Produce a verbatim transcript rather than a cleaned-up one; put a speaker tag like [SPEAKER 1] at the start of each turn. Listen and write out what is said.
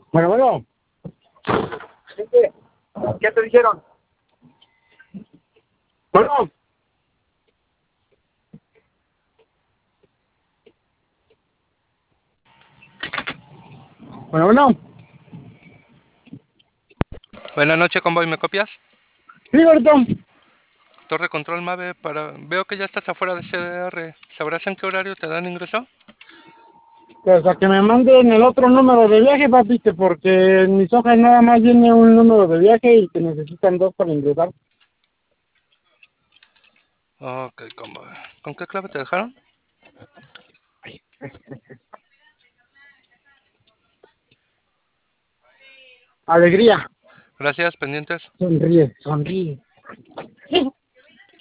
[SPEAKER 1] Bueno, bueno. Gente, ¿qué te dijeron? Bueno. Bueno, bueno.
[SPEAKER 2] Buenas noches, convoy, ¿me copias?
[SPEAKER 1] Sí, gordito.
[SPEAKER 2] Torre Control Mave, para... veo que ya estás afuera de C D R. ¿Sabrás en qué horario te dan ingreso?
[SPEAKER 1] Pues a que me manden el otro número de viaje, papiste, porque en mis hojas nada más viene un número de viaje y que necesitan dos para ingresar.
[SPEAKER 2] Ok, convoy. ¿Con qué clave te dejaron?
[SPEAKER 1] Alegría.
[SPEAKER 2] Gracias, pendientes.
[SPEAKER 1] Sonríe, sonríe.